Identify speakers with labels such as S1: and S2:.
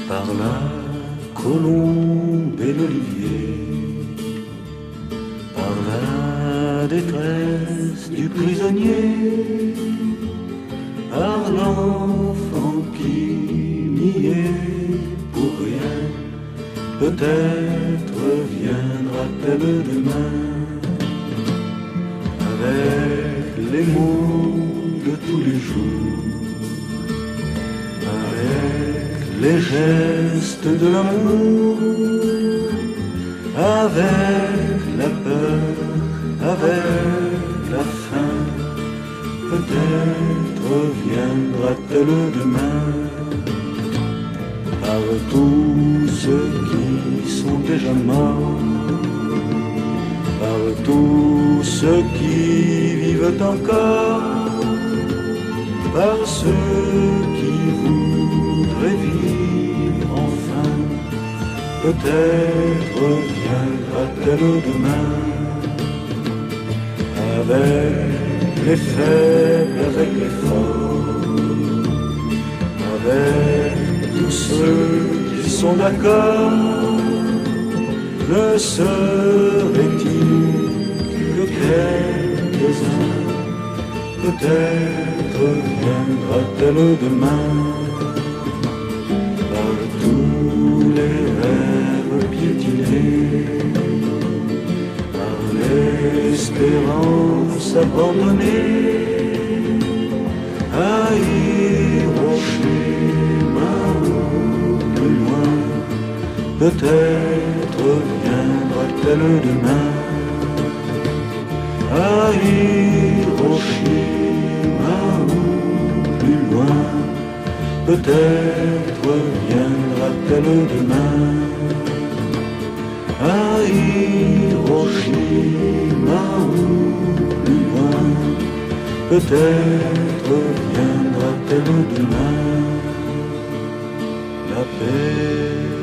S1: par la colombe et l'olivier, par la détresse du prisonnier, par l'enfant qui n'y est pour rien. Peut-être viendra-t-elle demain avec les mots de tous les jours, avec les gestes de l'amour, avec la peur, avec la faim. Peut-être viendra-t-elle demain par tous ceux qui sont déjà morts, par tous ceux qui vivent encore, par ceux qui voudraient vivre enfin. Peut-être viendra-t-elle demain avec les faibles, avec les forts, avec tous ceux qui sont d'accord. Ne serait-il que quelques-uns? Peut-être viendra-t-elle demain par tous les rêves piétinés, par l'espérance abandonnée, à Hiroshima ou plus loin. Peut-être viendra-t-elle demain à Hiroshima ou plus loin. Peut-être viendra-t-elle demain à Hiroshima ou plus loin. Peut-être viendra-t-elle demain la paix.